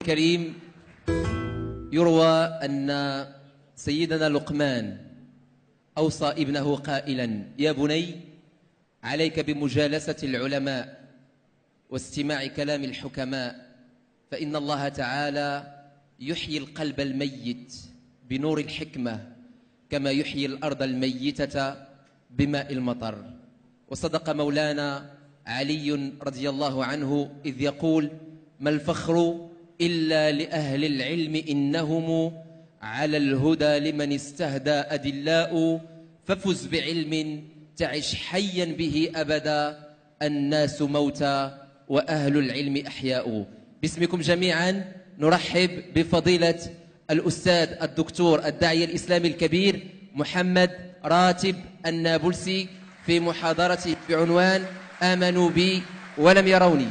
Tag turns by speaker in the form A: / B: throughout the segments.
A: الكريم يروى أن سيدنا لقمان أوصى ابنه قائلا: يا بني، عليك بمجالسة العلماء واستماع كلام الحكماء، فإن الله تعالى يحيي القلب الميت بنور الحكمة كما يحيي الأرض الميتة بماء المطر. وصدق مولانا علي رضي الله عنه إذ يقول: ما الفخر إلا لأهل العلم، إنهم على الهدى لمن استهدى أدلاء، ففز بعلم تعش حيا به أبدا، الناس موتى وأهل العلم أحياء. باسمكم جميعا نرحب بفضيلة الأستاذ الدكتور الداعية الإسلامي الكبير محمد راتب النابلسي في محاضرته بعنوان آمنوا بي ولم يروني.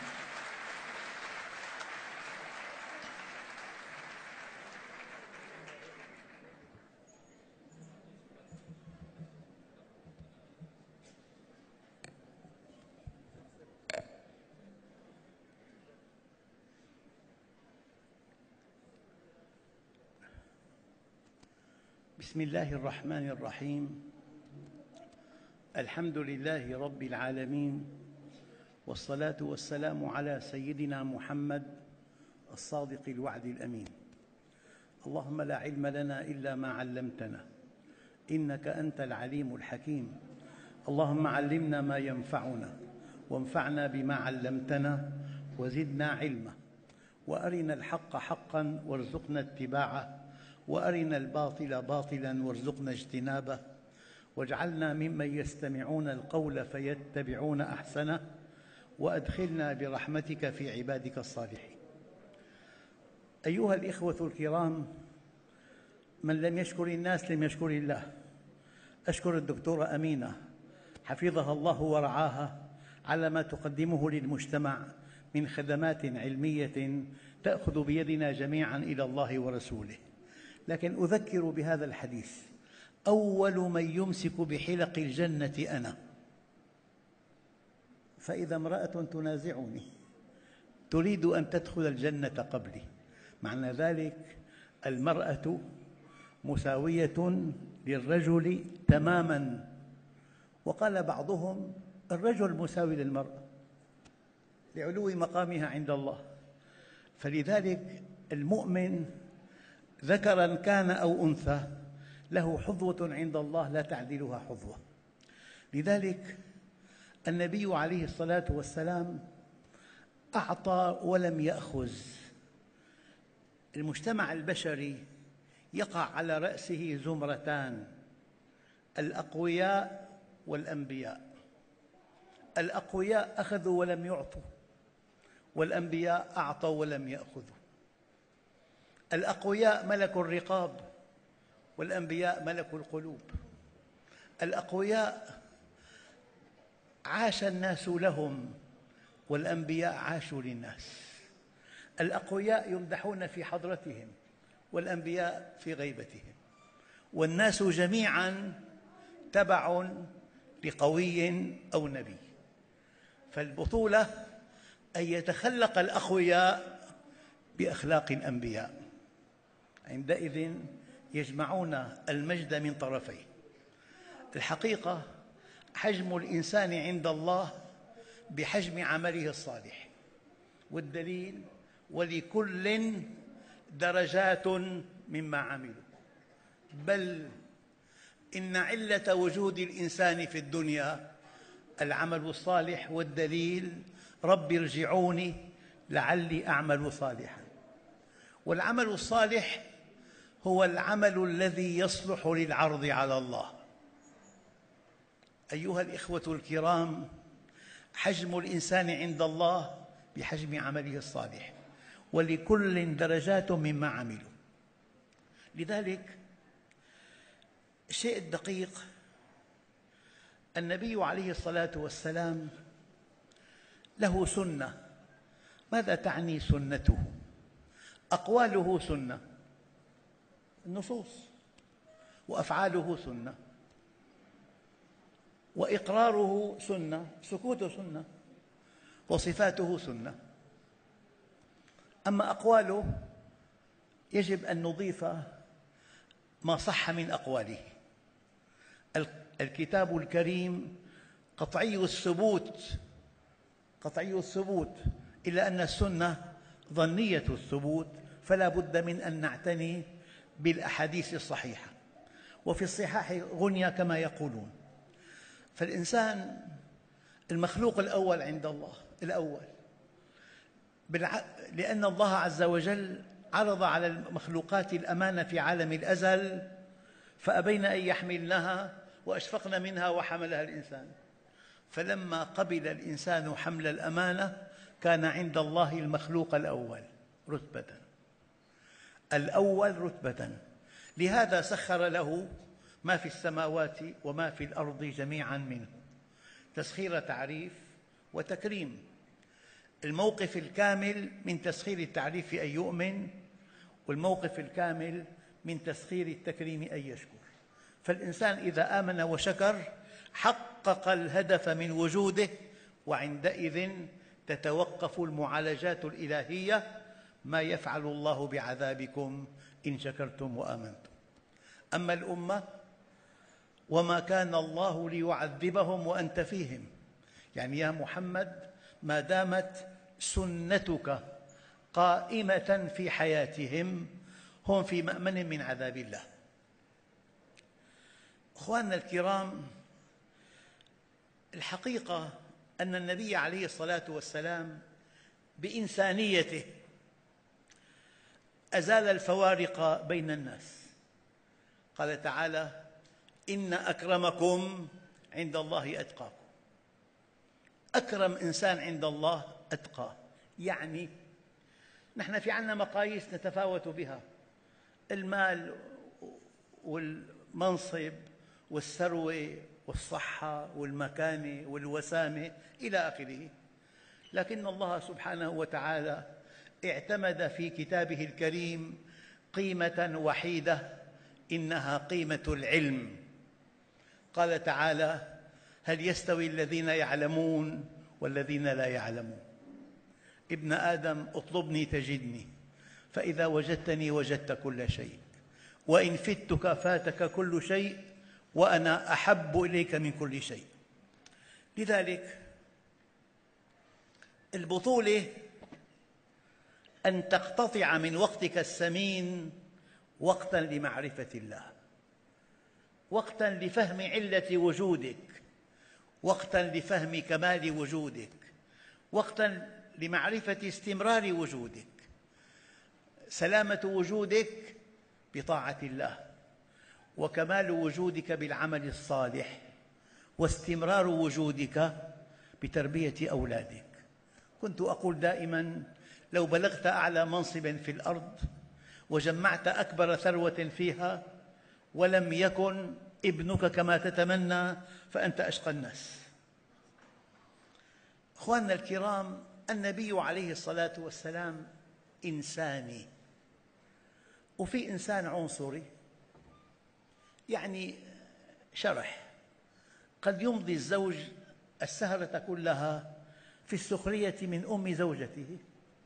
B: بسم الله الرحمن الرحيم. الحمد لله رب العالمين، والصلاة والسلام على سيدنا محمد الصادق الوعد الأمين. اللهم لا علم لنا إلا ما علمتنا، إنك أنت العليم الحكيم. اللهم علمنا ما ينفعنا وانفعنا بما علمتنا وزدنا علما، وأرنا الحق حقا وارزقنا اتباعه، وأرنا الباطل باطلا وارزقنا اجتنابه، واجعلنا ممن يستمعون القول فيتبعون أحسنه، وأدخلنا برحمتك في عبادك الصالحين. أيها الإخوة الكرام، من لم يشكر الناس لم يشكر الله. أشكر الدكتورة أمينة حفظها الله ورعاها على ما تقدمه للمجتمع من خدمات علمية تأخذ بيدنا جميعا إلى الله ورسوله. لكن أذكر بهذا الحديث: أول من يمسك بحلق الجنة أنا، فإذا امرأة تنازعني تريد أن تدخل الجنة قبلي، معنى ذلك المرأة مساوية للرجل تماماً. وقال بعضهم: الرجل مساوي للمرأة لعلو مقامها عند الله. فلذلك المؤمن ذكراً كان أو أنثى له حظوة عند الله لا تعدلها حظوة. لذلك النبي عليه الصلاة والسلام أعطى ولم يأخذ. المجتمع البشري يقع على رأسه زمرتان: الأقوياء والأنبياء. الأقوياء أخذوا ولم يعطوا، والأنبياء أعطوا ولم يأخذوا. الأقوياء ملكوا الرقاب، والأنبياء ملكوا القلوب. الأقوياء عاش الناس لهم، والأنبياء عاشوا للناس. الأقوياء يمدحون في حضرتهم، والأنبياء في غيبتهم. والناس جميعاً تبع لقوي أو نبي. فالبطولة أن يتخلق الأقوياء بأخلاق الأنبياء، عندئذ يجمعون المجد من طرفين. الحقيقة حجم الإنسان عند الله بحجم عمله الصالح، والدليل: ولكل درجات مما عملوا. بل إن علة وجود الإنسان في الدنيا العمل الصالح، والدليل: رب ارجعوني لعلي أعمل صالحا. والعمل الصالح هو العمل الذي يصلح للعرض على الله. أيها الإخوة الكرام، حجم الإنسان عند الله بحجم عمله الصالح، ولكل درجات مما عملوا. لذلك الشيء الدقيق: النبي عليه الصلاة والسلام له سنة. ماذا تعني سنته؟ أقواله سنة، النصوص، وأفعاله سنة، وإقراره سنة، سكوته سنة، وصفاته سنة. أما أقواله يجب أن نضيف ما صح من أقواله. الكتاب الكريم قطعي الثبوت، إلا أن السنة ظنية الثبوت، فلا بد من أن نعتني بالأحاديث الصحيحة، وفي الصحاح غنية كما يقولون. فالإنسان المخلوق الأول عند الله، لأن الله عز وجل عرض على المخلوقات الأمانة في عالم الأزل، فأبين أن يحملنها وأشفقن منها وحملها الإنسان. فلما قبل الإنسان حمل الأمانة كان عند الله المخلوق الأول رتبة. لهذا سخر له ما في السماوات وما في الأرض جميعا منه، تسخير تعريف وتكريم. الموقف الكامل من تسخير التعريف أن يؤمن، والموقف الكامل من تسخير التكريم أن يشكر. فالإنسان إذا آمن وشكر حقق الهدف من وجوده، وعندئذ تتوقف المعالجات الإلهية: ما يفعل الله بعذابكم إن شكرتم وآمنتم. أما الأمة: وما كان الله ليعذبهم وأنت فيهم، يعني يا محمد ما دامت سنتك قائمة في حياتهم هم في مأمن من عذاب الله. أخواننا الكرام، الحقيقة أن النبي عليه الصلاة والسلام بإنسانيته أزال الفوارق بين الناس. قال تعالى: إن أكرمكم عند الله أتقاكم. أكرم إنسان عند الله أتقاه. يعني نحن في عندنا مقاييس نتفاوت بها: المال والمنصب والثروة والصحة والمكانة والوسامة إلى آخره. لكن الله سبحانه وتعالى اعتمد في كتابه الكريم قيمة وحيدة، إنها قيمة العلم. قال تعالى: هل يستوي الذين يعلمون والذين لا يعلمون؟ ابن آدم اطلبني تجدني، فإذا وجدتني وجدت كل شيء، وإن فتك فاتك كل شيء، وأنا أحب إليك من كل شيء. لذلك البطولة أن تقتطع من وقتك الثمين وقتاً لمعرفة الله، وقتاً لفهم علة وجودك، وقتاً لفهم كمال وجودك، وقتاً لمعرفة استمرار وجودك. سلامة وجودك بطاعة الله، وكمال وجودك بالعمل الصالح، واستمرار وجودك بتربية أولادك. كنت أقول دائماً: لو بلغت أعلى منصب في الأرض وجمعت أكبر ثروة فيها ولم يكن ابنك كما تتمنى فأنت أشقى الناس. أخواننا الكرام، النبي عليه الصلاة والسلام إنساني، وفي إنسان عنصري. يعني شرح: قد يمضي الزوج السهرة كلها في السخرية من أم زوجته،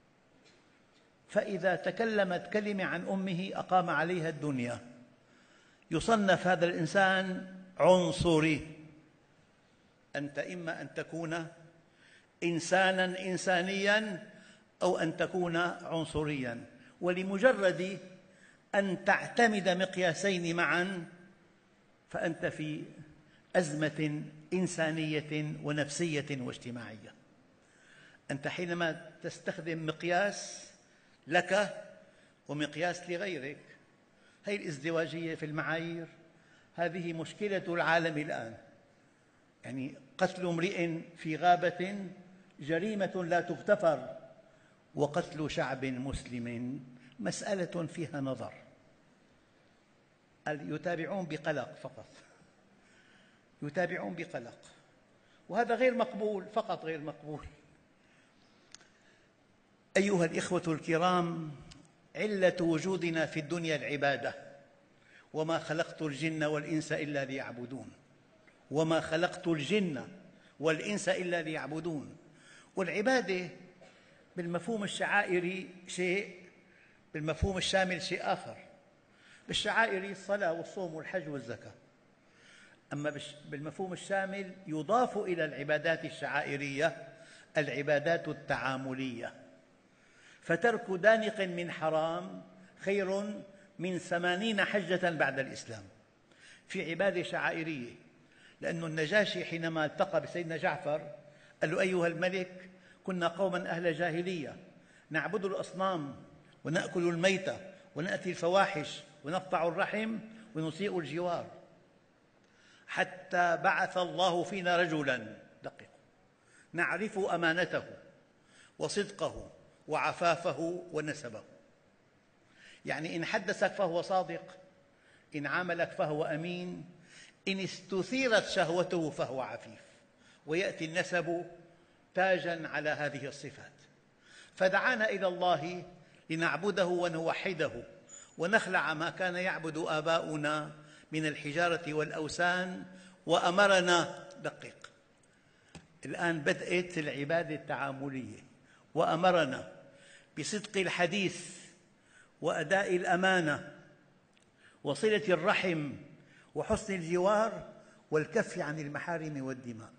B: فإذا تكلمت كلمة عن أمه أقام عليها الدنيا. يصنف هذا الإنسان عنصري. أنت إما أن تكون إنساناً إنسانياً أو أن تكون عنصرياً، ولمجرد أن تعتمد مقياسين معاً فأنت في أزمة إنسانية ونفسية واجتماعية. أنت حينما تستخدم مقياس لك ومقياس لغيرك، هذه الازدواجية في المعايير هذه مشكلة العالم الآن. يعني قتل امرئ في غابة جريمة لا تغتفر، وقتل شعب مسلم مسألة فيها نظر. يتابعون بقلق فقط، يتابعون بقلق، وهذا غير مقبول، فقط غير مقبول. أيها الإخوة الكرام، علة وجودنا في الدنيا العبادة: وما خلقت الجن والإنس إلا ليعبدون، وما خلقت الجن والإنس إلا ليعبدون. والعبادة بالمفهوم الشعائري شيء، بالمفهوم الشامل شيء آخر. بالشعائري الصلاة والصوم والحج والزكاة، أما بالمفهوم الشامل يضاف إلى العبادات الشعائرية العبادات التعاملية. فترك دانق من حرام خير من 80 حجة بعد الإسلام. في عبادة شعائرية، لأن النجاشي حينما التقى بسيدنا جعفر قال له: أيها الملك، كنا قوما أهل جاهلية نعبد الأصنام ونأكل الميتة ونأتي الفواحش ونقطع الرحم ونسيء الجوار، حتى بعث الله فينا رجلا دقيق نعرف أمانته وصدقه وعفافه ونسبه. يعني إن حدثك فهو صادق، إن عاملك فهو أمين، إن استثيرت شهوته فهو عفيف، ويأتي النسب تاجاً على هذه الصفات. فدعانا إلى الله لنعبده ونوحده ونخلع ما كان يعبد آباؤنا من الحجارة والأوثان، وأمرنا دقيق. الآن بدأت العبادة التعاملية، وأمرنا بصدق الحديث وأداء الأمانة وصلة الرحم وحسن الجوار والكف عن المحارم والدماء.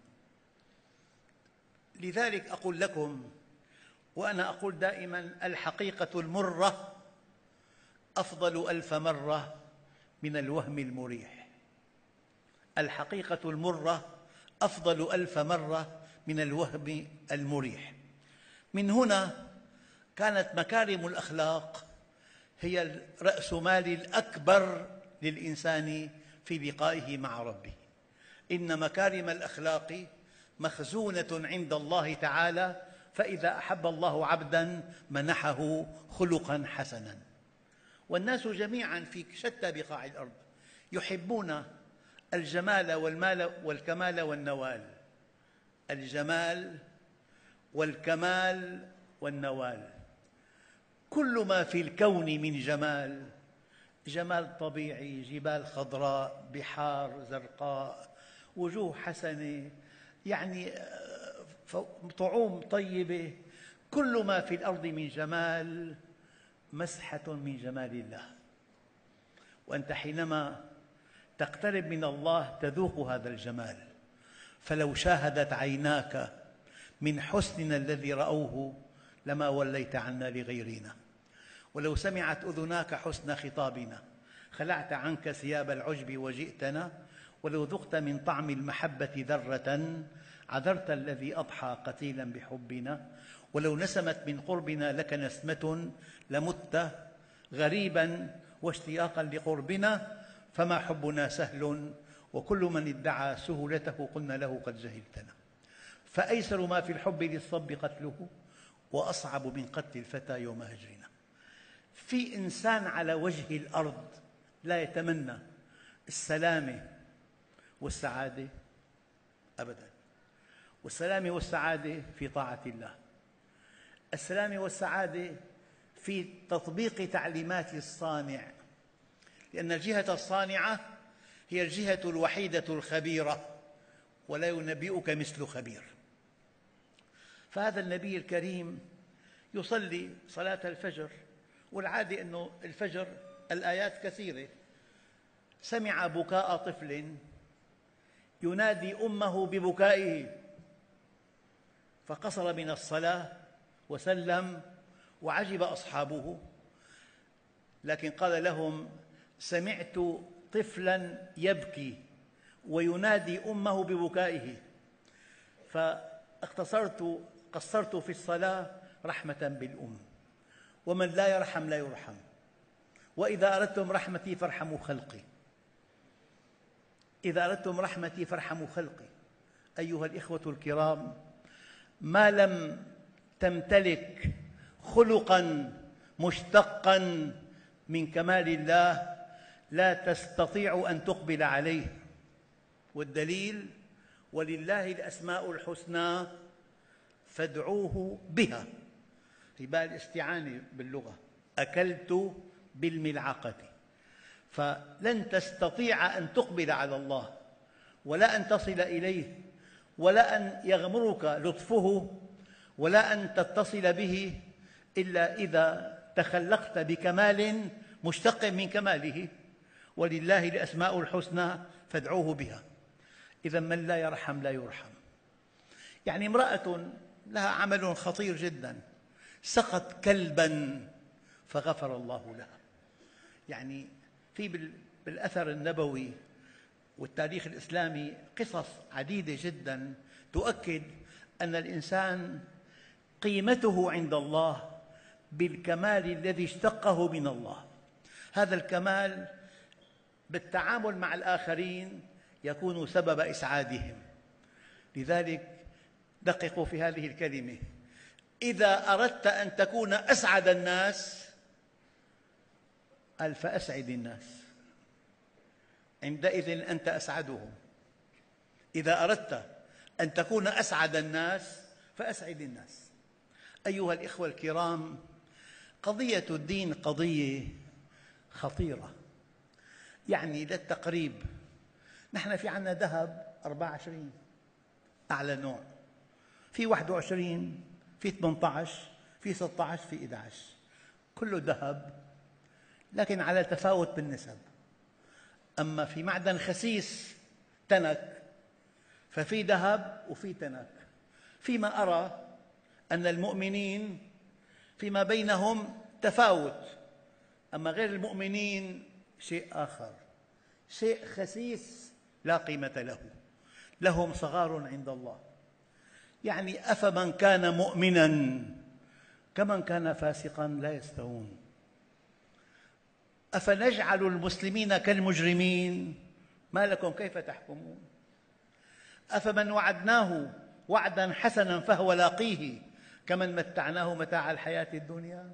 B: لذلك أقول لكم، وأنا أقول دائماً: الحقيقة المرة أفضل 1000 مرة من الوهم المريح. الحقيقة المرة أفضل 1000 مرة من الوهم المريح. من هنا كانت مكارم الأخلاق هي رأس مال الأكبر للإنسان في لقائه مع ربه. إن مكارم الأخلاق مخزونة عند الله تعالى، فإذا أحب الله عبداً منحه خلقاً حسناً. والناس جميعاً في شتى بقاع الأرض يحبون الجمال والمال والكمال والنوال. الجمال والكمال والنوال، كل ما في الكون من جمال، جمال طبيعي، جبال خضراء، بحار زرقاء، وجوه حسنة، يعني طعوم طيبة، كل ما في الأرض من جمال مسحة من جمال الله. وأنت حينما تقترب من الله تذوق هذا الجمال. فلو شاهدت عيناك من حسننا الذي رأوه لما وليت عنا لغيرنا، ولو سمعت أذناك حسن خطابنا خلعت عنك ثياب العجب وجئتنا، ولو ذقت من طعم المحبة ذرة عذرت الذي أضحى قتيلا بحبنا، ولو نسمت من قربنا لك نسمة لمت غريبا واشتياقا لقربنا، فما حبنا سهل وكل من ادعى سهولته قلنا له قد جهلتنا. فأيسر ما في الحب للصب قتله، وأصعب من قتل الفتى يوم هجرنا. في إنسان على وجه الأرض لا يتمنى السلامة والسعادة أبداً. والسلامة والسعادة في طاعة الله، السلامة والسعادة في تطبيق تعليمات الصانع، لأن الجهة الصانعة هي الجهة الوحيدة الخبيرة، ولا ينبئك مثل خبير. فهذا النبي الكريم يصلي صلاة الفجر، والعادة أن الفجر الآيات كثيرة. سمع بكاء طفل ينادي أمه ببكائه، فقصر من الصلاة وسلم، وعجب أصحابه، لكن قال لهم: سمعت طفلاً يبكي وينادي أمه ببكائه، قصرت في الصلاة رحمة بالأم، ومن لا يرحم لا يرحم، وإذا أردتم رحمتي فارحموا خلقي، إذا أردتم رحمتي فارحموا خلقي. أيها الإخوة الكرام، ما لم تمتلك خلقاً مشتقاً من كمال الله لا تستطيع أن تقبل عليه. والدليل: ولله الأسماء الحسنى فادعوه بها. في باب الاستعانة باللغة: أكلت بالملعقة. فلن تستطيع أن تقبل على الله، ولا أن تصل إليه، ولا أن يغمرك لطفه، ولا أن تتصل به إلا إذا تخلقت بكمال مشتق من كماله، ولله الأسماء الحسنى فادعوه بها. إذا من لا يرحم لا يرحم. يعني امرأة لها عمل خطير جدا، سقت كلبا فغفر الله لها. يعني في بالأثر النبوي والتاريخ الإسلامي قصص عديدة جدا تؤكد أن الإنسان قيمته عند الله بالكمال الذي اشتقه من الله. هذا الكمال بالتعامل مع الآخرين يكون سبب إسعادهم. لذلك دققوا في هذه الكلمة: إذا أردت أن تكون أسعد الناس قال فأسعد الناس، عندئذ أنت أسعدهم. إذا أردت أن تكون أسعد الناس فأسعد الناس. أيها الإخوة الكرام، قضية الدين قضية خطيرة. يعني للتقريب، نحن في عندنا ذهب 24 أعلى نوع، في 21، في 18، في 16، في 11، كله ذهب لكن على تفاوت بالنسب. أما في معدن خسيس تنك ففي ذهب وفي تنك. فيما أرى أن المؤمنين فيما بينهم تفاوت، أما غير المؤمنين شيء آخر، شيء خسيس لا قيمة له، لهم صغار عند الله. يعني أفمن كان مؤمنا كمن كان فاسقا لا يستوون. أفنجعل المسلمين كالمجرمين ما لكم كيف تحكمون. أفمن وعدناه وعدا حسنا فهو لاقيه كمن متعناه متاع الحياة الدنيا.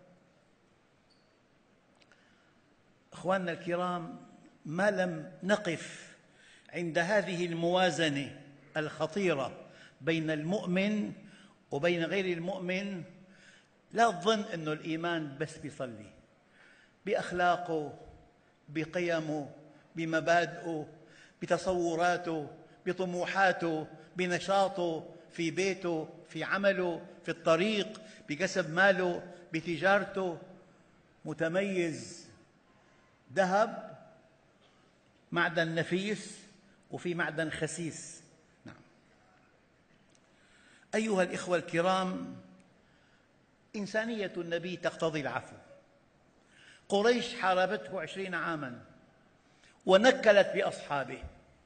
B: أخواننا الكرام، ما لم نقف عند هذه الموازنة الخطيرة بين المؤمن وبين غير المؤمن، لا تظن أن الإيمان بس بيصلي، بأخلاقه، بقيمه، بمبادئه، بتصوراته، بطموحاته، بنشاطه في بيته، في عمله، في الطريق، بكسب ماله، بتجارته. متميز. ذهب معدن نفيس وفي معدن خسيس. نعم. أيها الإخوة الكرام، إنسانية النبي تقتضي العفو. قريش حاربته 20 عاماً ونكلت بأصحابه،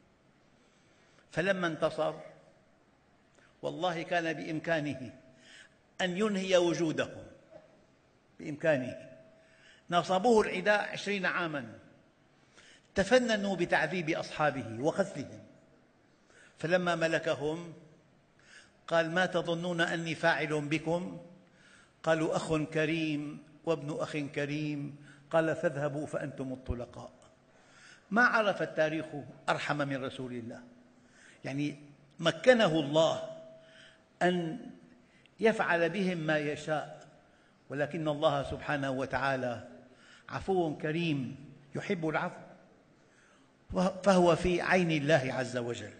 B: فلما انتصر والله كان بإمكانه أن ينهي وجودهم، بإمكانه. ناصبوه العداء 20 عاماً، تفننوا بتعذيب أصحابه وقتلهم، فلما ملكهم قال: ما تظنون أني فاعل بكم؟ قالوا: أخ كريم وابن أخ كريم. قال: فاذهبوا فأنتم الطلقاء. ما عرف التاريخ أرحم من رسول الله. يعني مكنه الله أن يفعل بهم ما يشاء، ولكن الله سبحانه وتعالى عفو كريم يحب العفو، فهو في عين الله عز وجل.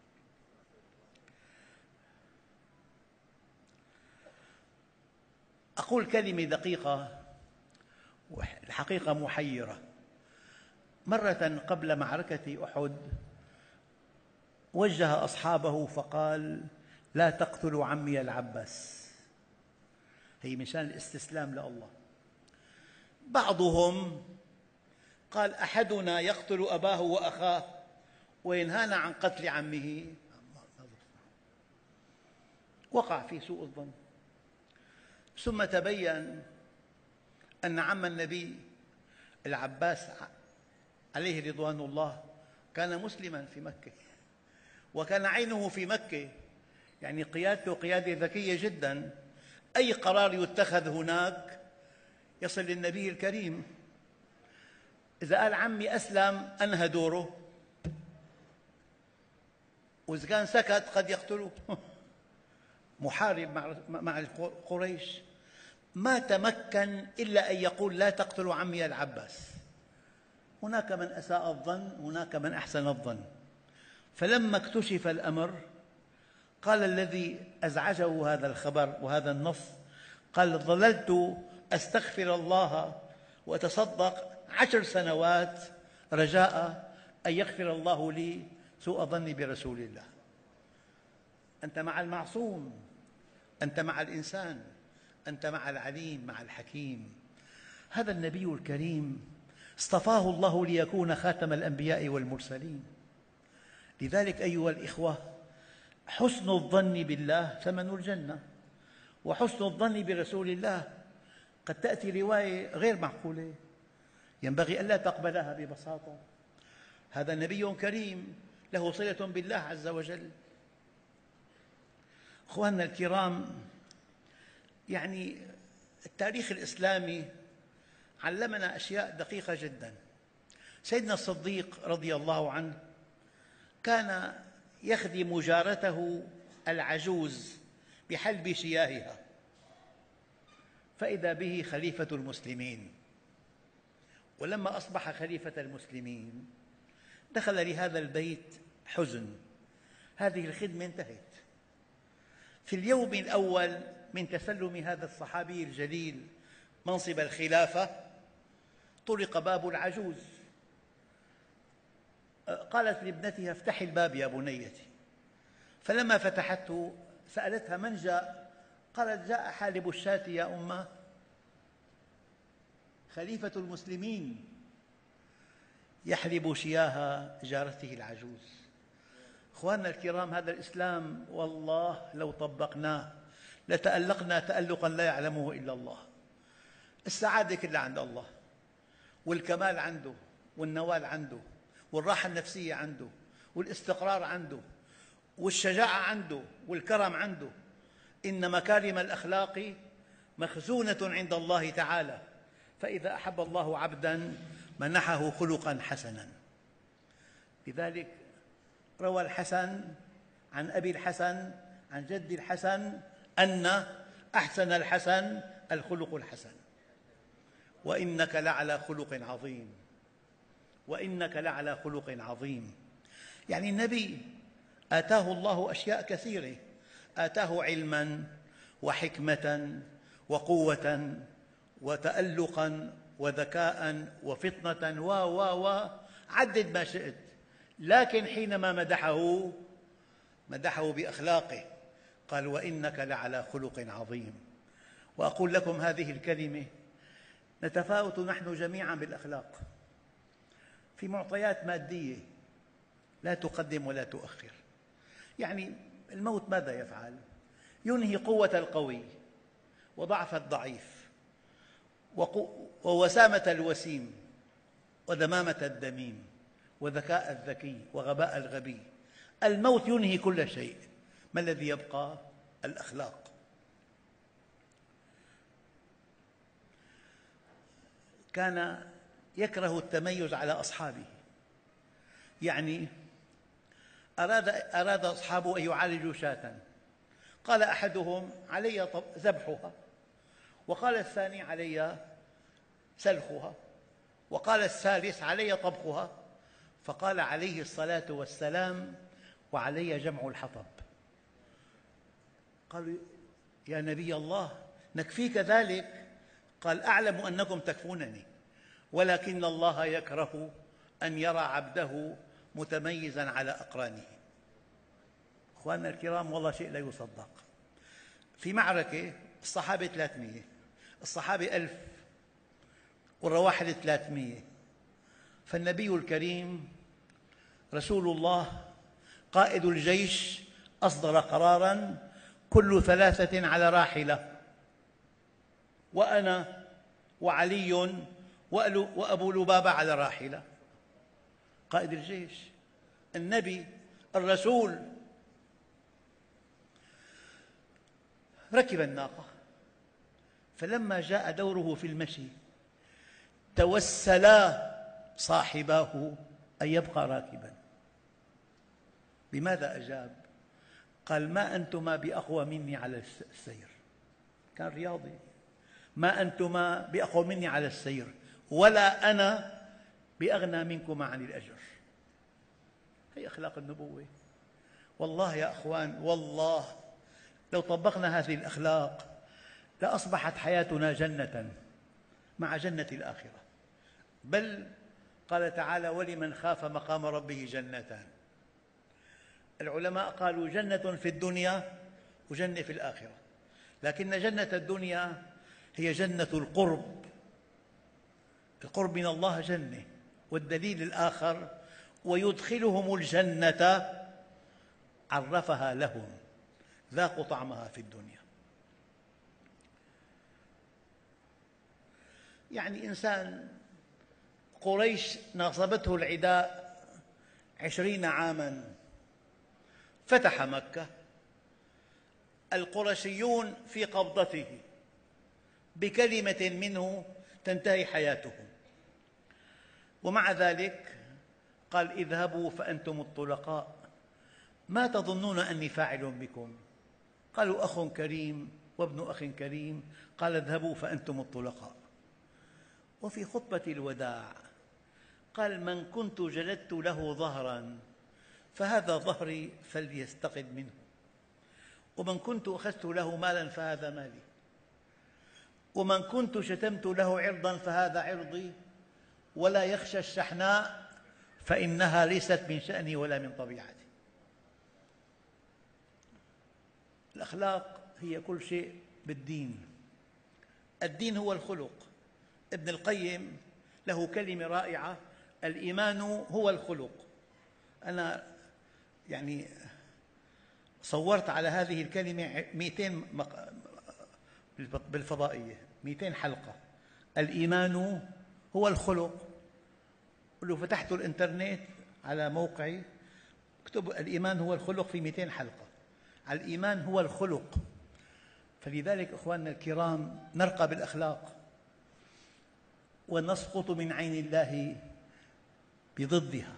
B: أقول كلمة دقيقة والحقيقة محيرة. مرة قبل معركة أحد وجه أصحابه فقال: لا تقتلوا عمي العباس. هي مشان الاستسلام لله. بعضهم قال: أحدنا يقتل أباه وأخاه وينهانا عن قتل عمه. وقع في سوء الظن. ثم تبين أن عم النبي العباس عليه رضوان الله كان مسلماً في مكة، وكان عينه في مكة. يعني قيادته قيادة ذكية جداً، أي قرار يتخذ هناك يصل للنبي الكريم. إذا قال عمي أسلم أنهى دوره، وإذا كان سكت قد يقتله. محارب مع قريش، ما تمكن إلا أن يقول: لا تقتلوا عمي العباس. هناك من أساء الظن، هناك من أحسن الظن. فلما اكتشف الأمر قال الذي أزعجه هذا الخبر وهذا النص، قال: ظللت أستغفر الله وأتصدق 10 سنوات رجاء أن يغفر الله لي سوء ظني برسول الله. أنت مع المعصوم، أنت مع الإنسان، أنت مع العليم، مع الحكيم. هذا النبي الكريم اصطفاه الله ليكون خاتم الأنبياء والمرسلين. لذلك أيها الإخوة، حسن الظن بالله ثمن الجنة، وحسن الظن برسول الله قد تأتي رواية غير معقولة ينبغي ألا تقبلها ببساطة. هذا نبي كريم له صلة بالله عز وجل. أخواننا الكرام، يعني التاريخ الإسلامي علمنا أشياء دقيقة جدا. سيدنا الصديق رضي الله عنه كان يخدم جارته العجوز بحلب شياهها، فإذا به خليفة المسلمين. ولما أصبح خليفة المسلمين دخل لهذا البيت حزن، هذه الخدمة انتهت. في اليوم الأول من تسلم هذا الصحابي الجليل منصب الخلافة طرق باب العجوز، قالت لابنتها: افتحي الباب يا بنيتي. فلما فتحته سألتها: من جاء؟ قالت: جاء حالب الشاة يا أمه، خليفة المسلمين يحلب شياه جارته العجوز. أخواننا الكرام، هذا الإسلام والله لو طبقناه لتألقنا تألقا لا يعلمه إلا الله. السعادة كلها عند الله، والكمال عنده، والنوال عنده، والراحة النفسية عنده، والاستقرار عنده، والشجاعة عنده، والكرم عنده. إن مكارم الأخلاق مخزونة عند الله تعالى، فإذا أحب الله عبداً منحه خلقاً حسناً. لذلك روى الحسن عن أبي الحسن عن جد الحسن أن أحسن الحسن الخلق الحسن، وإنك لعلى خلق عظيم، وإنك لعلى خلق عظيم. يعني النبي آتاه الله أشياء كثيرة، آتاه علماً وحكمة وقوة وتألقاً وذكاء وفطنة عدد ما شئت. لكن حينما مدحه بأخلاقه قال: وإنك لعلى خلق عظيم. وأقول لكم هذه الكلمة: نتفاوت نحن جميعاً بالأخلاق في معطيات مادية لا تقدم ولا تؤخر. يعني الموت ماذا يفعل؟ ينهي قوة القوي وضعف الضعيف ووسامة الوسيم ودمامة الدميم وذكاء الذكي وغباء الغبي. الموت ينهي كل شيء. ما الذي يبقى؟ الأخلاق. كان يكره التميز على أصحابه، يعني أراد أصحابه أن يعالجوا شاة، قال أحدهم: علي ذبحها، وقال الثاني: علي سلخها، وقال الثالث: علي طبخها. فقال عليه الصلاة والسلام: وعلي جمع الحطب. قالوا: يا نبي الله، نكفيك ذلك؟ قال: أعلم أنكم تكفونني، ولكن الله يكره أن يرى عبده متميزاً على أقرانه. أخواننا الكرام، والله شيء لا يصدق. في معركة الصحابة 300، الصحابة 1000، والرواحل 300. فالنبي الكريم رسول الله قائد الجيش أصدر قراراً: كل 3 على راحلة، وأنا وعلي وأبو لبابة على راحلة. قائد الجيش، النبي، الرسول. ركب الناقة، فلما جاء دوره في المشي توسلا صاحباه أن يبقى راكباً. بماذا أجاب؟ قال: ما أنتما بأقوى مني على السير. كان رياضي. ما أنتما بأقوى مني على السير، ولا أنا بأغنى منكما عن الأجر. هي أخلاق النبوة. والله يا أخوان، والله لو طبقنا هذه الأخلاق لأصبحت حياتنا جنة مع جنة الآخرة. بل قال تعالى: ولمن خاف مقام ربه جنتان. العلماء قالوا جنة في الدنيا وجنة في الآخرة، لكن جنة الدنيا هي جنة القرب. القرب من الله جنة، والدليل الآخر: ويدخلهم الجنة عرفها لهم ذاقوا طعمها في الدنيا. يعني إنسان قريش ناصبته العداء 20 عاماً، فتح مكة، القرشيون في قبضته، بكلمة منه تنتهي حياتهم، ومع ذلك قال: اذهبوا فأنتم الطلقاء، ما تظنون أني فاعل بكم؟ قالوا: أخ كريم وابن أخ كريم. قال: اذهبوا فأنتم الطلقاء. وفي خطبة الوداع قال: من كنت جلدت له ظهراً فهذا ظهري فليستقل منه، ومن كنت أخذت له مالاً فهذا مالي، ومن كنت شتمت له عرضاً فهذا عرضي، ولا يخشى الشحناء فإنها ليست من شأني ولا من طبيعتي. الأخلاق هي كل شيء بالدين. الدين هو الخلق. ابن القيم له كلمة رائعة: الإيمان هو الخلق. أنا يعني صورت على هذه الكلمة 200 بالفضائية، 200 حلقة. الإيمان هو الخلق. لو فتحت الإنترنت على موقعي اكتب الإيمان هو الخلق في 200 حلقة. الإيمان هو الخلق. فلذلك أخواننا الكرام نرقى بالأخلاق ونسقط من عين الله بضدها.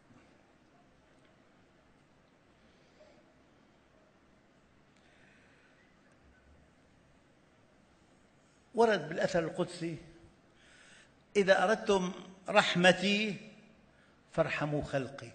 B: ورد بالأثر القدسي: إذا أردتم رحمتي فارحموا خلقي.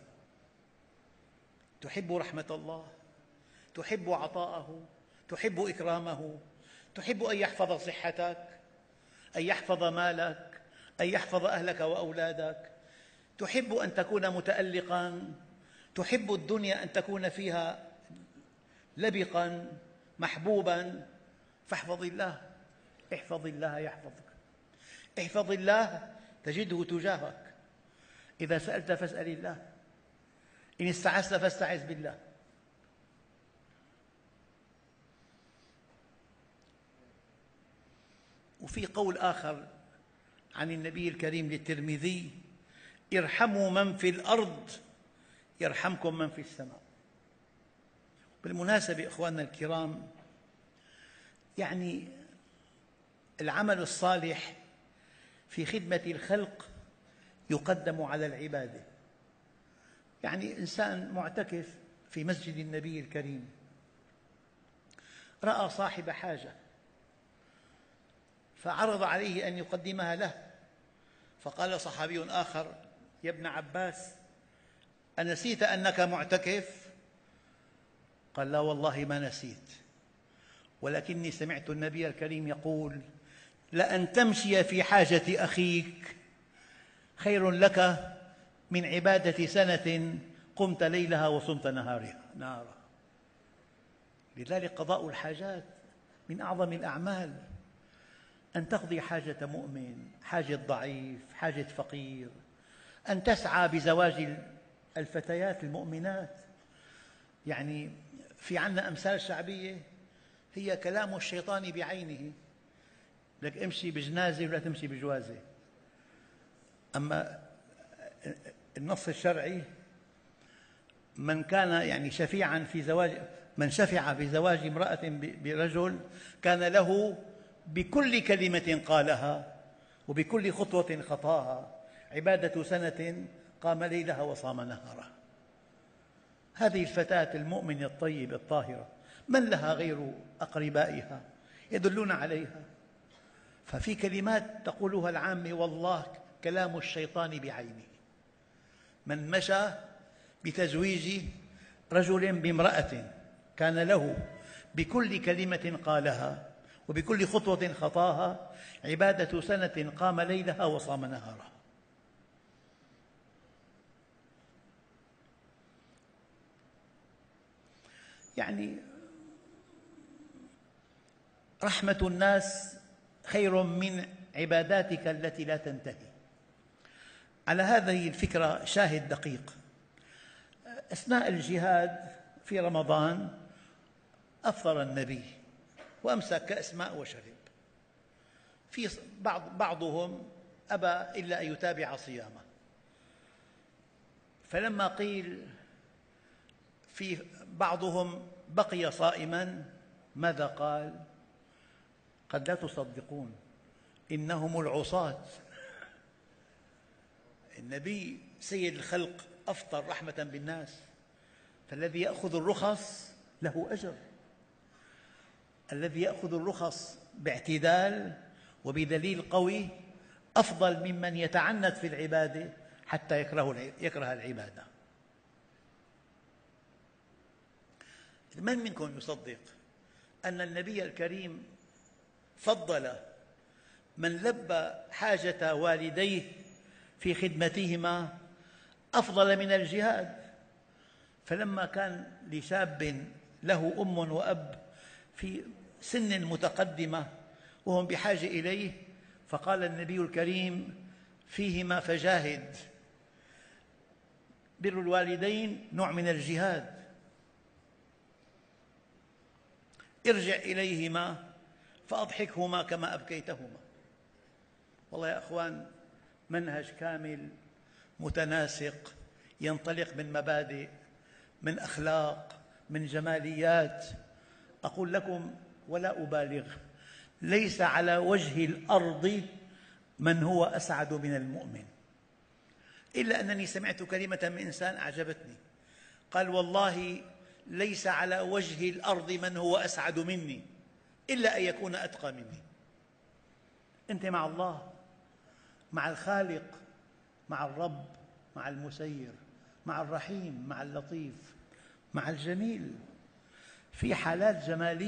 B: تحب رحمة الله، تحب عطاءه، تحب إكرامه، تحب أن يحفظ صحتك، أن يحفظ مالك، أن يحفظ أهلك وأولادك، تحب أن تكون متألقاً، تحب الدنيا أن تكون فيها لبقاً محبوباً، فاحفظ الله. احفظ الله يحفظك. احفظ الله تجده تجاهك. إذا سألت فاسأل الله، إن استعذت فاستعذ بالله. وفي قول آخر عن النبي الكريم للترمذي: ارحموا من في الأرض يرحمكم من في السماء. بالمناسبة إخواننا الكرام، يعني العمل الصالح في خدمة الخلق يقدم على العبادة. يعني إنسان معتكف في مسجد النبي الكريم رأى صاحب حاجة فعرض عليه أن يقدمها له، فقال صحابي آخر: يا ابن عباس، أنسيت أنك معتكف؟ قال: لا والله ما نسيت، ولكني سمعت النبي الكريم يقول: لأن تمشي في حاجة أخيك خير لك من عبادة سنة قمت ليلها وصمت نهارها. لذلك قضاء الحاجات من أعظم الأعمال. أن تقضي حاجة مؤمن، حاجة ضعيف، حاجة فقير، أن تسعى بزواج الفتيات المؤمنات. يعني في عندنا أمثال شعبية هي كلام الشيطان بعينه: لك امشي بجنازة ولا تمشي بجوازة. أما النص الشرعي: من كان يعني شفيعاً في زواج، من شفع في زواج امرأة برجل كان له بكل كلمة قالها وبكل خطوة خطاها عبادة سنة قام ليلها وصام نهارها. هذه الفتاة المؤمنة الطيبة الطاهرة من لها غير أقربائها يدلون عليها؟ ففي كلمات تقولها العامة والله كلام الشيطان بعينه. من مشى بتزويج رجل بامرأة كان له بكل كلمة قالها وبكل خطوة خطاها عبادة سنة قام ليلها وصام نهارها. يعني رحمة الناس خير من عباداتك التي لا تنتهي. على هذه الفكرة شاهد دقيق: أثناء الجهاد في رمضان أفطر النبي وأمسك كأس ماء وشرب. في بعضهم أبى إلا أن يتابع صيامه، فلما قيل في بعضهم بقي صائما ماذا قال؟ قد لا تصدقون إنهم العصاة. النبي سيد الخلق أفطر رحمة بالناس، فالذي يأخذ الرخص له أجر، الذي يأخذ الرخص باعتدال وبدليل قوي أفضل ممن يتعنت في العبادة حتى يكره العبادة. من منكم يصدق أن النبي الكريم فضل من لبى حاجة والديه في خدمتهما أفضل من الجهاد؟ فلما كان لشاب له أم وأب في سن متقدمة وهم بحاجة إليه، فقال النبي الكريم: فيهما فجاهد. بر الوالدين نوع من الجهاد. ارجع إليهما فأضحكهما كما أبكيتهما. والله يا أخوان، منهج كامل متناسق ينطلق من مبادئ، من أخلاق، من جماليات. أقول لكم ولا أبالغ: ليس على وجه الأرض من هو أسعد من المؤمن. إلا أنني سمعت كلمة من إنسان أعجبتني، قال: والله ليس على وجه الأرض من هو أسعد مني إلا أن يكون أتقى مني. أنت مع الله، مع الخالق، مع الرب، مع المسير، مع الرحيم، مع اللطيف، مع الجميل. في حالات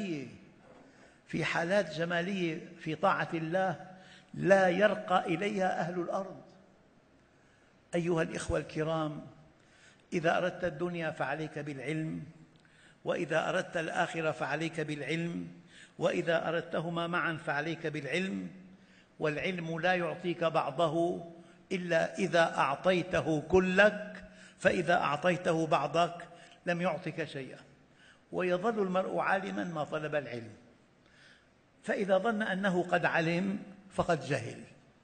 B: جمالية في طاعة الله لا يرقى إليها أهل الأرض. أيها الإخوة الكرام، إذا أردت الدنيا فعليك بالعلم، وإذا أردت الآخرة فعليك بالعلم، وإذا أردتهما معا فعليك بالعلم. والعلم لا يعطيك بعضه إلا إذا أعطيته كلك، فإذا أعطيته بعضك لم يعطك شيئا. ويظل المرء عالما ما طلب العلم، فإذا ظن أنه قد علم فقد جهل.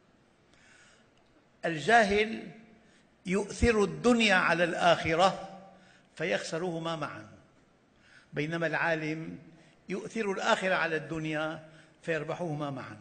B: الجاهل يؤثر الدنيا على الآخرة فيخسرهما معا، بينما العالم يؤثر الآخرة على الدنيا فيربحهما معا.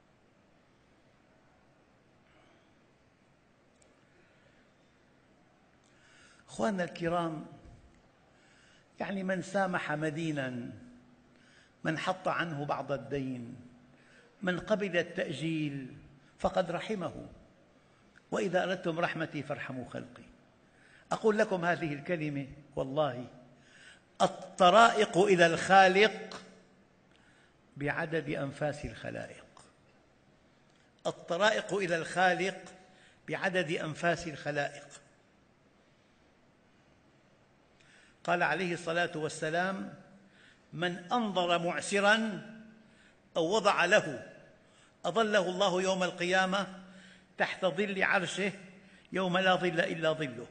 B: أخواننا الكرام، يعني من سامح مدينا، من حط عنه بعض الدين، من قبل التأجيل فقد رحمه. وإذا أردتم رحمتي فارحموا خلقي. أقول لكم هذه الكلمة والله: الطرائق إلى الخالق بعدد أنفاس الخلائق. الطرائق إلى الخالق بعدد أنفاس الخلائق. قال عليه الصلاة والسلام: من أنظر معسرا أو وضع له أظله الله يوم القيامة تحت ظل عرشه يوم لا ظل إلا ظله.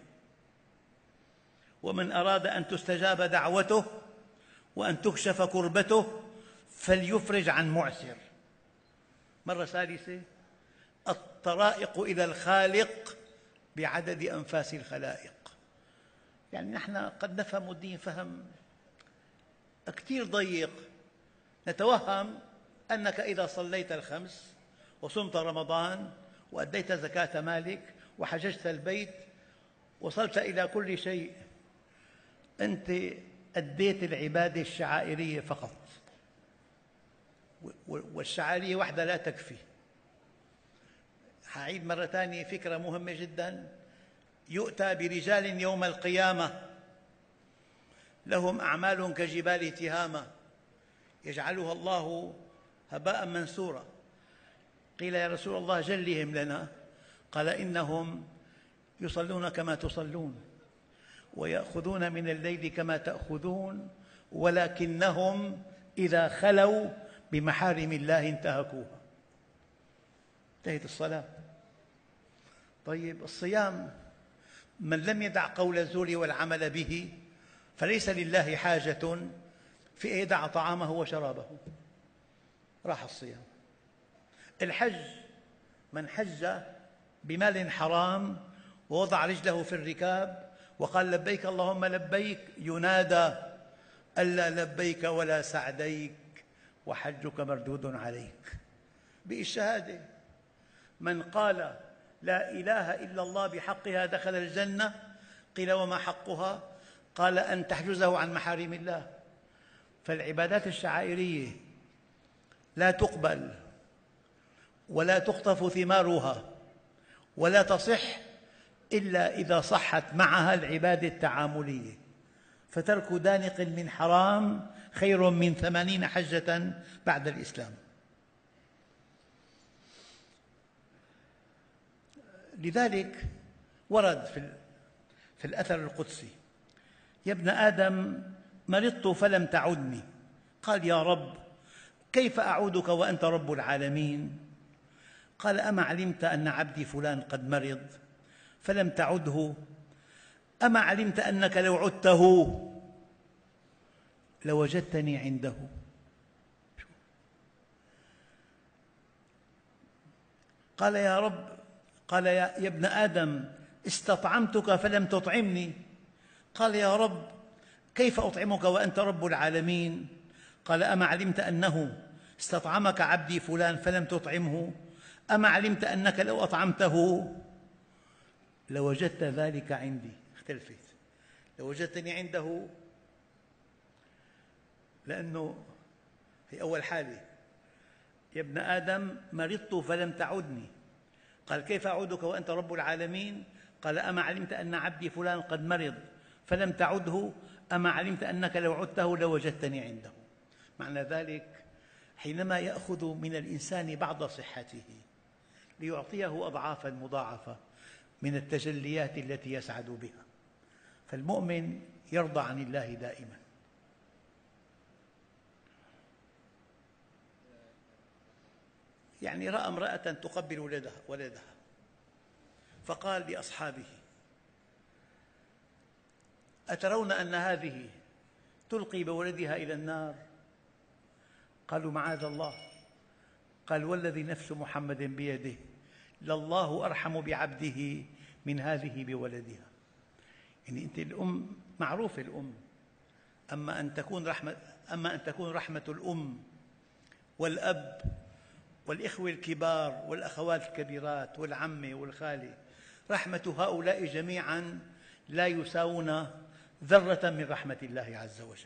B: ومن أراد أن تستجاب دعوته وأن تكشف كربته فليفرج عن معسر. مرة ثالثة: الطرائق إلى الخالق بعدد أنفاس الخلائق. يعني نحن قد نفهم الدين فهم كثير ضيق، نتوهم أنك إذا صليت الخمس وصمت رمضان وأديت زكاة مالك وحججت البيت وصلت إلى كل شيء. أنت أديت العبادة الشعائرية فقط، والشعائرية وحدها لا تكفي. هعيد مرة ثانية فكرة مهمة جدا: يؤتى برجال يوم القيامة لهم أعمال كجبال تهامة يجعلها الله هباء منثورا. قيل يا رسول الله جلهم لنا، قال إنهم يصلون كما تصلون ويأخذون من الليل كما تأخذون، ولكنهم إذا خلوا بمحارم الله انتهكوها. انتهت الصلاة. طيب الصيام، من لم يدع قول الزور والعمل به فليس لله حاجة في أن يدع طعامه وشرابه، راح الصيام. الحج، من حج بمال حرام ووضع رجله في الركاب وقال لبيك اللهم لبيك، ينادى ألا لبيك ولا سعديك وحجك مردود عليك. بالشهادة، من قال لا إله إلا الله بحقها دخل الجنة. قيل وما حقها؟ قال أن تحجزه عن محارم الله. فالعبادات الشعائرية لا تقبل ولا تخطف ثمارها ولا تصح إلا إذا صحت معها العبادة التعاملية. فترك دانق من حرام خير من 80 حجة بعد الإسلام. لذلك ورد في الأثر القدسي: يا ابن آدم مرضت فلم تعدني. قال يا رب كيف أعودك وأنت رب العالمين؟ قال أما علمت أن عبدي فلان قد مرض فلم تعده؟ أما علمت أنك لو عدته لوجدتني عنده؟ قال يا رب، قال يا ابن آدم استطعمتك فلم تطعمني. قال يا رب كيف أطعمك وأنت رب العالمين؟ قال أما علمت أنه استطعمك عبدي فلان فلم تطعمه؟ أما علمت أنك لو أطعمته لوجدت ذلك عندي؟ اختلفت. لوجدتني عنده لأنه في أول حالة يا ابن آدم مرضت فلم تعدني. قال كيف أعودك وأنت رب العالمين؟ قال أما علمت أن عبدي فلان قد مرض فلم تعده؟ أما علمت أنك لو عدته لوجدتني عنده؟ معنى ذلك حينما يأخذ من الإنسان بعض صحته ليعطيه أضعافا مضاعفة من التجليات التي يسعد بها، فالمؤمن يرضى عن الله دائما. يعني رأى امرأة تقبل ولدها فقال لأصحابه أترون أن هذه تلقي بولدها إلى النار؟ قالوا معاذ الله. قال والذي نفس محمد بيده لله أرحم بعبده من هذه بولدها. يعني أنت الأم معروف الأم، أما أن تكون رحمة الأم والأب والإخوة الكبار والأخوات الكبيرات والعمة والخالة، رحمة هؤلاء جميعاً لا يساوون ذرة من رحمة الله عز وجل.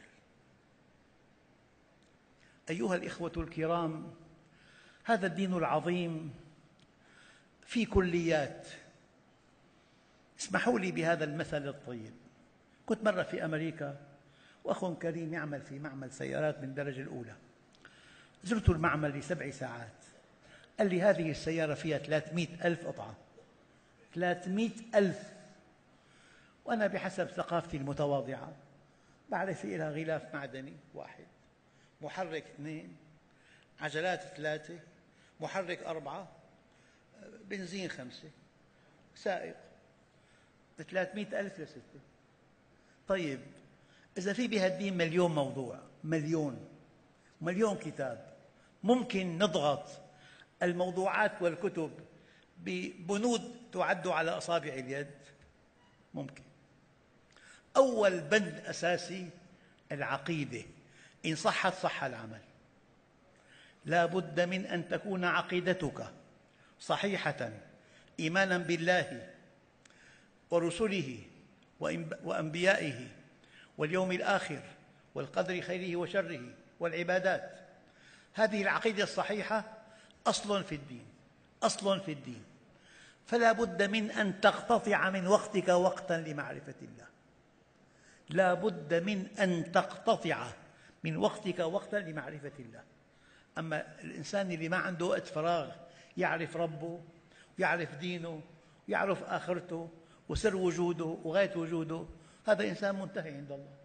B: أيها الإخوة الكرام، هذا الدين العظيم في كليات. اسمحوا لي بهذا المثل الطيب. كنت مرة في أمريكا وأخ كريم يعمل في معمل سيارات من الدرجة الأولى. زرت المعمل ل7 ساعات. قال لي هذه السيارة فيها 300,000 قطعة. 300,000. وأنا بحسب ثقافتي المتواضعة بعرف لها غلاف معدني 1، محرك 2، عجلات 3، محرك 4، بنزين 5، سائق. 300,000 يا ستي. طيب إذا في بهالدين مليون موضوع، مليون كتاب، ممكن نضغط الموضوعات والكتب ببنود تعد على أصابع اليد؟ ممكن. أول بند أساسي العقيدة، إن صحت صح العمل. لا بد من أن تكون عقيدتك صحيحة إيمانا بالله ورسله وأنبيائه واليوم الآخر والقدر خيره وشره والعبادات. هذه العقيدة الصحيحة أصل في الدين، فلا بد من أن تقتطع من وقتك وقتا لمعرفة الله. لا بد من أن تقتطع من وقتك وقتا لمعرفة الله. أما الإنسان اللي ما عنده وقت فراغ يعرف ربه ويعرف دينه ويعرف آخرته وسر وجوده وغاية وجوده، هذا إنسان منتهي عند الله.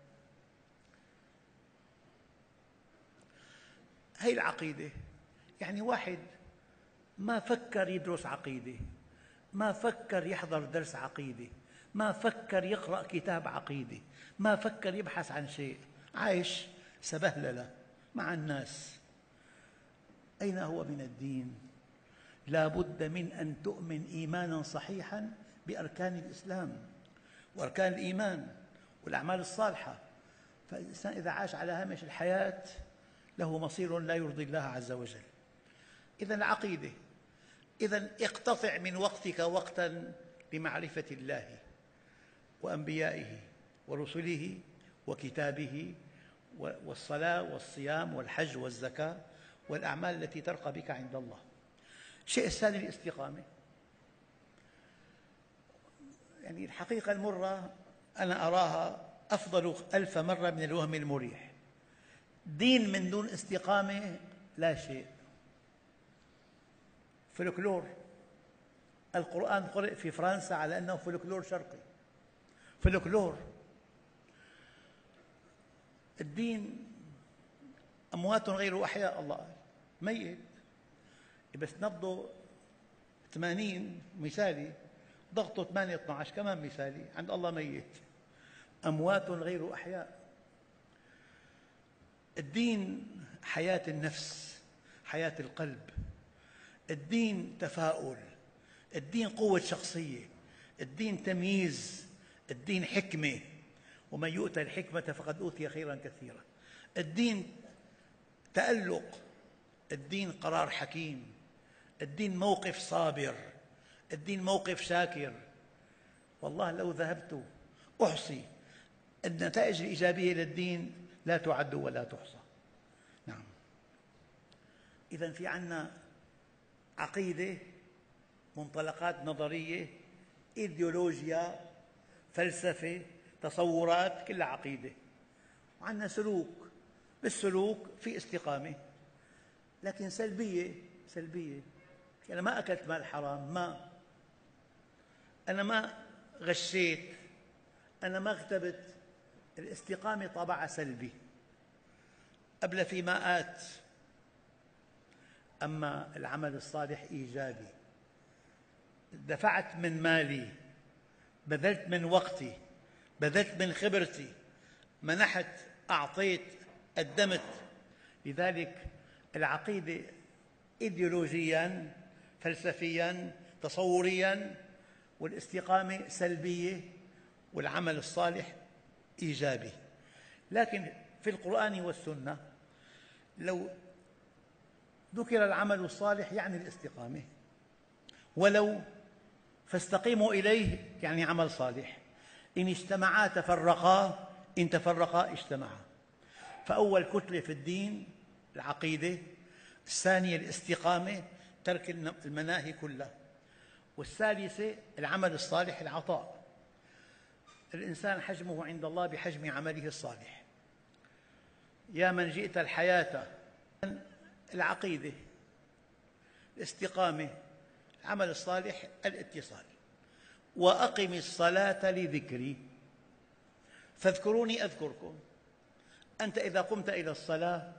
B: هي العقيدة. يعني واحد ما فكر يدرس عقيدة، ما فكر يحضر درس عقيدة، ما فكر يقرأ كتاب عقيدة، ما فكر يبحث عن شيء، عايش سبهللة مع الناس. أين هو من الدين؟ لا بد من أن تؤمن إيمانا صحيحا بأركان الإسلام وأركان الإيمان والأعمال الصالحة. فالإنسان إذا عاش على هامش الحياة له مصير لا يرضي الله عز وجل. إذن العقيدة. إذن اقتطع من وقتك وقتا لمعرفة الله وأنبيائه ورسله وكتابه والصلاة والصيام والحج والزكاة والأعمال التي ترقى بك عند الله. الشيء الثاني الاستقامة. يعني الحقيقة المرة أنا أراها أفضل 1000 مرة من الوهم المريح. دين من دون استقامة لا شيء. فلكلور. القرآن قرئ في فرنسا على أنه فلكلور شرقي. فلكلور. الدين أموات غير أحياء، الله قال ميت بس نبضه 80 مثالي، ضغطه 8 12 كمان مثالي، عند الله ميت. أموات غير أحياء. الدين حياة النفس، حياة القلب. الدين تفاؤل، الدين قوة شخصية، الدين تمييز، الدين حكمة، ومن يؤتى الحكمة فقد أوتي خيرا كثيرا. الدين تألق، الدين قرار حكيم، الدين موقف صابر، الدين موقف شاكر. والله لو ذهبت أحصي النتائج الإيجابية للدين لا تعد ولا تحصى. نعم. إذن في عنا عقيدة، منطلقات نظرية، إيديولوجيا، فلسفة، تصورات، كلها عقيدة. وعندنا سلوك. بالسلوك في استقامة، لكن سلبية. أنا ما أكلت مال حرام، أنا ما غشيت، أنا ما اغتبت. الاستقامة طابعها سلبي، أبلى في ماءات. أما العمل الصالح إيجابي. دفعت من مالي، بذلت من وقتي، بذلت من خبرتي، منحت، أعطيت، قدمت. لذلك العقيدة إيديولوجياً، فلسفياً، تصورياً، والاستقامة سلبية، والعمل الصالح إيجابي. لكن في القرآن والسنة لو ذكر العمل الصالح يعني الاستقامة، ولو فاستقيموا إليه يعني عمل صالح. إن اجتمعا تفرقا، إن تفرقا اجتمعا. فأول كتلة في الدين العقيدة، الثانية الاستقامة، ترك المناهي كلها، والثالثة العمل الصالح، العطاء. الإنسان حجمه عند الله بحجم عمله الصالح. يا من جئت الحياة. العقيدة، الاستقامة، العمل الصالح، الاتصال. وأقم الصلاة لذكري فاذكروني أذكركم. أنت إذا قمت إلى الصلاة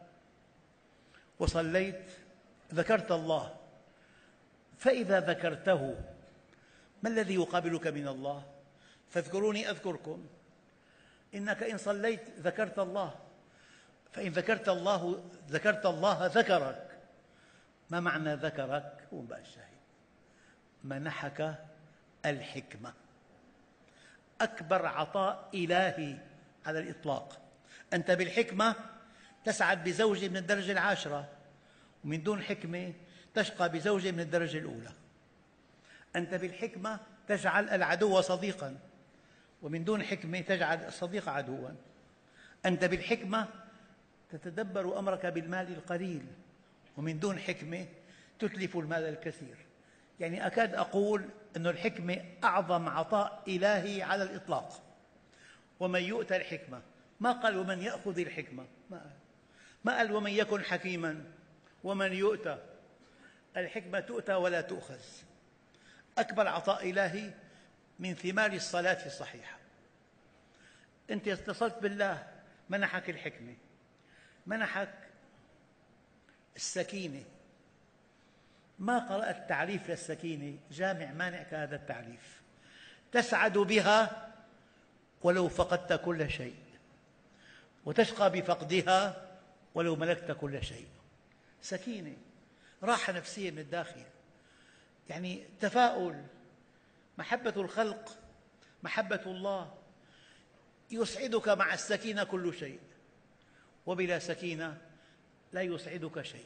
B: وصليت ذكرت الله، فإذا ذكرته ما الذي يقابلك من الله؟ فاذكروني أذكركم. إنك إن صليت ذكرت الله، فإن ذكرت الله ذكرك. ما معنى ذكرك؟ هو بقى الشاهد. منحك الحكمة. أكبر عطاء إلهي على الإطلاق. أنت بالحكمة تسعد بزوجة من الدرجة العاشرة، ومن دون حكمة تشقى بزوجة من الدرجة الأولى. أنت بالحكمة تجعل العدو صديقاً، ومن دون حكمة تجعل الصديق عدواً. أنت بالحكمة تتدبر أمرك بالمال القليل، ومن دون حكمة تتلف المال الكثير. يعني أكاد أقول أن الحكمة أعظم عطاء إلهي على الإطلاق. ومن يؤتى الحكمة، ما قال ومن يأخذ الحكمة، ما قال ومن يكن حكيما، ومن يؤتى الحكمة تؤتى ولا تؤخذ. أكبر عطاء إلهي من ثمار الصلاة الصحيحة. أنت اتصلت بالله، منحك الحكمة، منحك السكينة. ما قرأت تعريف للسكينة جامع مانع كهذا التعريف. تسعد بها ولو فقدت كل شيء، وتشقى بفقدها ولو ملكت كل شيء. سكينة، راحة نفسية من الداخل، يعني تفاؤل، محبة الخلق، محبة الله. يسعدك مع السكينة كل شيء، وبلا سكينة لا يسعدك شيء.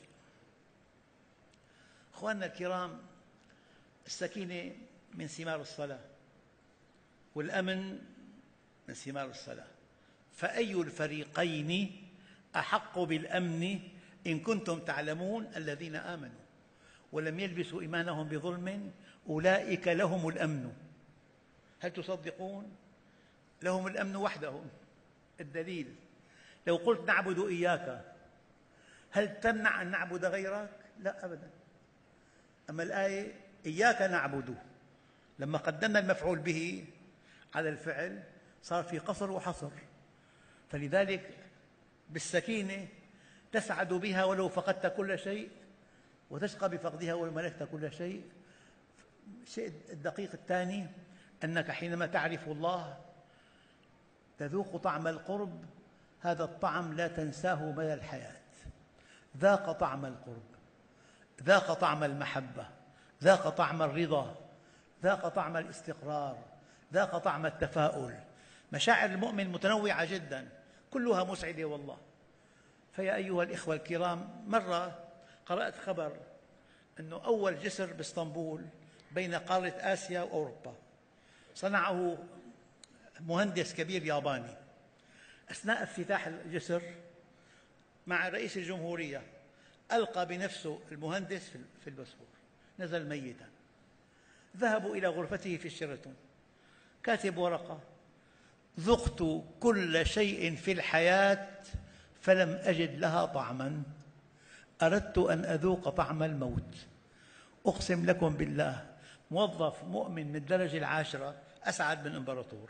B: أخواننا الكرام، السكينة من ثمار الصلاة، والأمن من ثمار الصلاة. فأي الفريقين أحق بالأمن إن كنتم تعلمون الذين آمنوا ولم يلبسوا إيمانهم بظلم أولئك لهم الأمن. هل تصدقون؟ لهم الأمن وحدهم. الدليل: لو قلت نعبد إياك، هل تمنع أن نعبد غيرك؟ لا أبدا. أما الآية إياك نعبد، لما قدمنا المفعول به على الفعل صار في قصر وحصر. فلذلك بالسكينة تسعد بها ولو فقدت كل شيء، وتشقى بفقدها ولو ملكت كل شيء. الشيء الدقيق الثاني أنك حينما تعرف الله تذوق طعم القرب. هذا الطعم لا تنساه مدى الحياة. ذاق طعم القرب، ذاق طعم المحبة، ذاق طعم الرضا، ذاق طعم الاستقرار، ذاق طعم التفاؤل. مشاعر المؤمن متنوعة جدا، كلها مسعدة والله. فيا أيها الإخوة الكرام، مرة قرأت خبر أنه أول جسر بإسطنبول بين قارة آسيا وأوروبا صنعه مهندس كبير ياباني. أثناء افتتاح الجسر مع رئيس الجمهورية ألقى بنفسه المهندس في الباسبور، نزل ميتا. ذهبوا إلى غرفته في الشيراتون، كاتب ورقة: ذقت كل شيء في الحياة فلم أجد لها طعما، أردت أن أذوق طعم الموت. أقسم لكم بالله موظف مؤمن من الدرجة العاشرة أسعد من إمبراطور.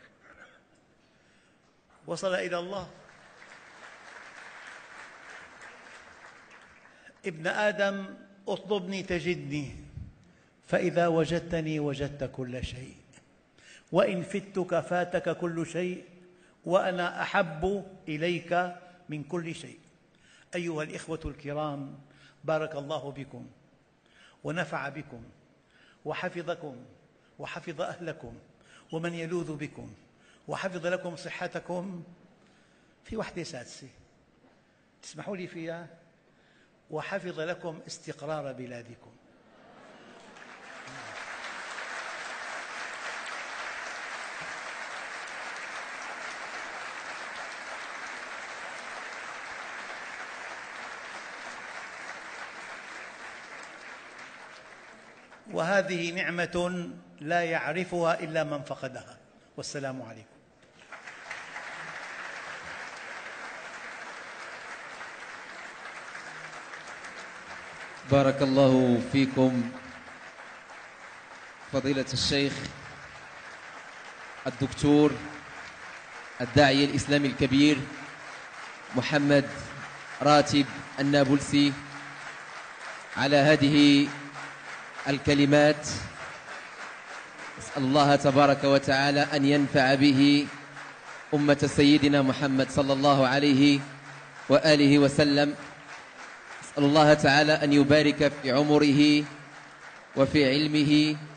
B: وصل إلى الله. ابن آدم اطلبني تجدني، فإذا وجدتني وجدت كل شيء، وإن فتك فاتك كل شيء، وأنا أحب إليك من كل شيء. أيها الإخوة الكرام، بارك الله بكم ونفع بكم وحفظكم وحفظ أهلكم ومن يلوذ بكم، وحفظ لكم صحتكم. في وحدة سادسة تسمحوا لي فيها: وحفظ لكم استقرار بلادكم. وهذه نعمة لا يعرفها إلا من فقدها. والسلام عليكم.
A: بارك الله فيكم فضيلة الشيخ الدكتور الداعية الإسلامي الكبير محمد راتب النابلسي على هذه الكلمات. أسأل الله تبارك وتعالى أن ينفع به أمة سيدنا محمد صلى الله عليه وآله وسلم. أسأل الله تعالى أن يبارك في عمره وفي علمه